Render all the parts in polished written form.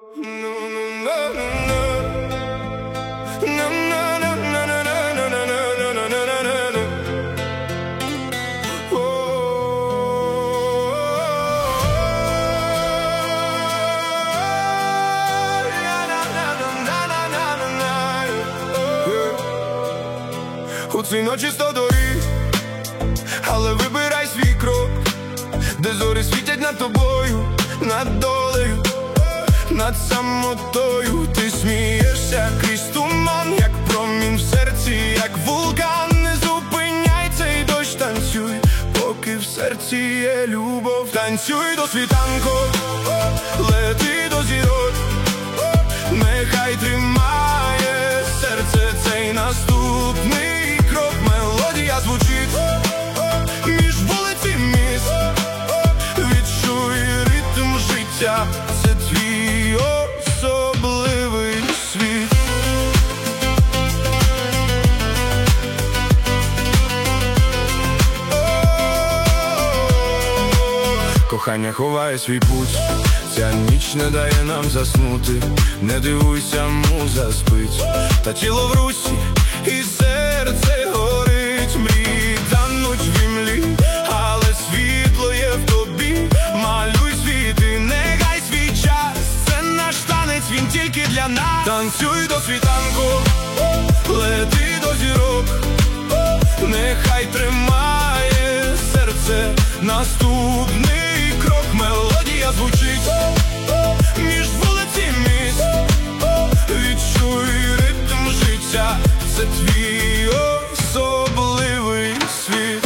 У цій ночі 100 доріг, але вибирай свій крок, де зорі світять над тобою, над долею, над самотою. Ти смієшся крізь туман, як промінь в серці, як вулкан. Не зупиняй цей дощ, танцюй, поки в серці є любов. Танцюй до світанку, лети до зірок, нехай тримає серце цей наступний крок. Мелодія звучить між вулиці міст, відчуй ритм життя, це твій особливий світ. Кохання ховає свій путь, ця ніч не дає нам заснути. Не дивуйся, муза спить, та тіло в русі і серце горить. Мрії тануть в імлі, але світло є в тобі. Малюй світ і нехай свій час, це наш танець, він тільки для нас. Танцюй до світанку, лети до зірок, нехай тримає серце наступний крок. Мелодія звучить між вулиці міст, відчуй ритм життя, це твій особливий світ.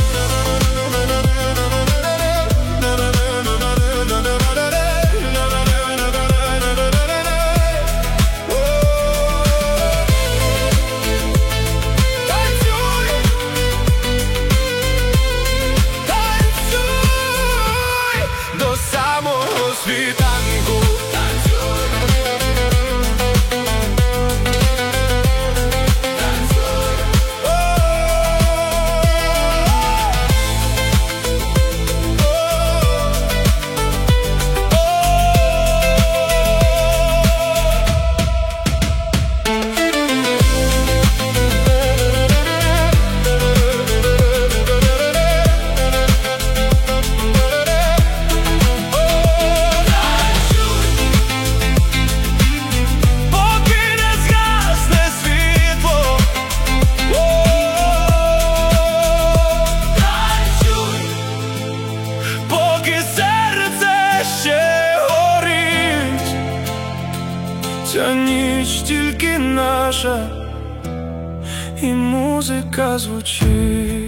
Світанку ця ніч тільки наша, і музика звучить.